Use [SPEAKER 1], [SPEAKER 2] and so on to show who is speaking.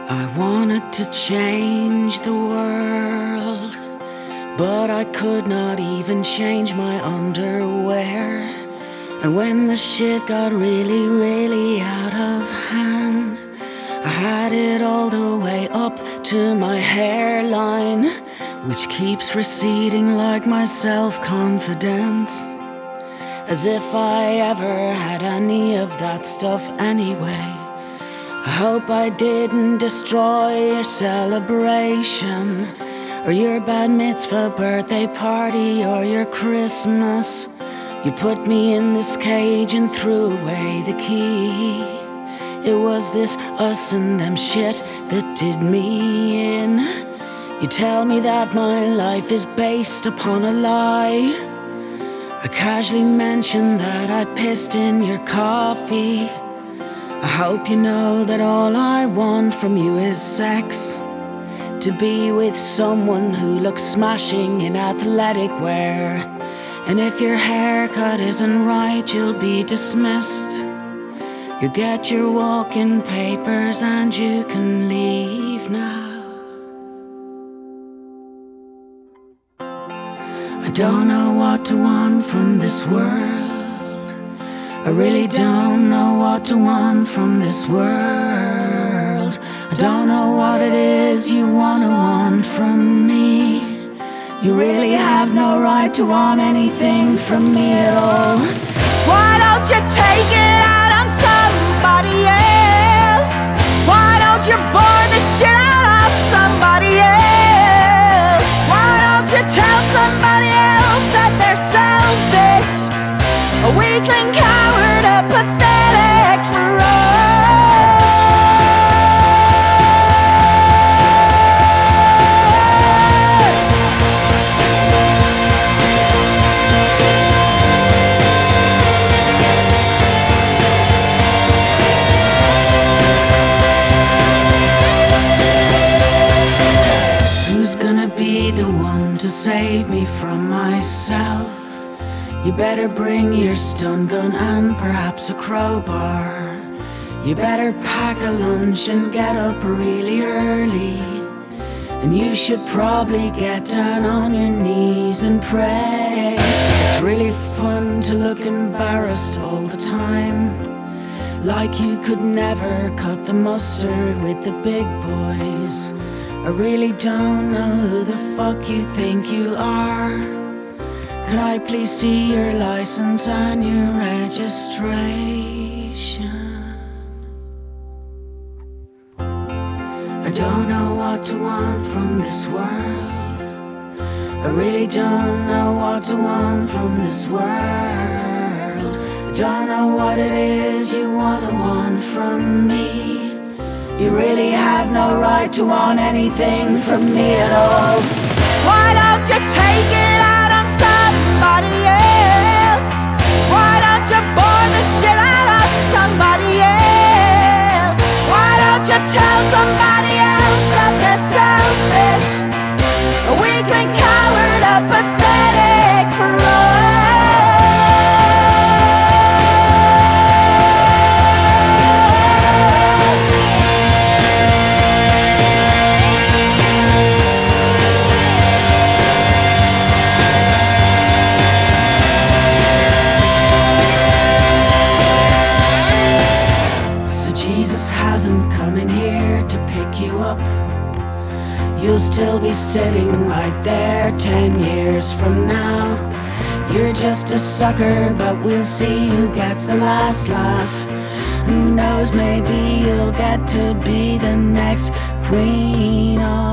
[SPEAKER 1] I wanted to change the world, but I could not even change my underwear. And when the shit got really, really out of hand, I had it all the way up to my hairline, which keeps receding like my self-confidence, as if I ever had any of that stuff anyway. I hope I didn't destroy your celebration, or your bat mitzvah birthday party, or your Christmas. You put me in this cage and threw away the key. It was this us and them shit that did me in. You tell me that my life is based upon a lie. I casually mentioned that I pissed in your coffee. I hope you know that all I want from you is sex, to be with someone who looks smashing in athletic wear. And if your haircut isn't right, you'll be dismissed. You get your walk-in papers and you can leave now. I don't know what to want from this world. I really don't know what to want from this world. I don't know what it is you wanna want from me. You really have no right to want anything from me at all. Why don't you take it out on somebody else? Why don't you bore the shit out of somebody else? Why don't you tell somebody else that they're selfish, a weakling, coward, a pathetic fraud? Be the one to save me from myself. You better bring your stun gun and perhaps a crowbar. You better pack a lunch and get up really early. And you should probably get down on your knees and pray. It's really fun to look embarrassed all the time, like you could never cut the mustard with the big boys. I really don't know who the fuck you think you are. Could I please see your license and your registration? I don't know what to want from this world. I really don't know what to want from this world. I don't know what it is you wanna want from me. You really have no right to want anything from me at all. Why don't you take it out on somebody else? Why don't you bore the shit out of somebody else? Why don't you tell somebody else that they're selfish, a weakling, coward, a pathetic fraud? You'll still be sitting right there 10 years from now. You're just a sucker, but we'll see who gets the last laugh. Who knows, maybe you'll get to be the next queen of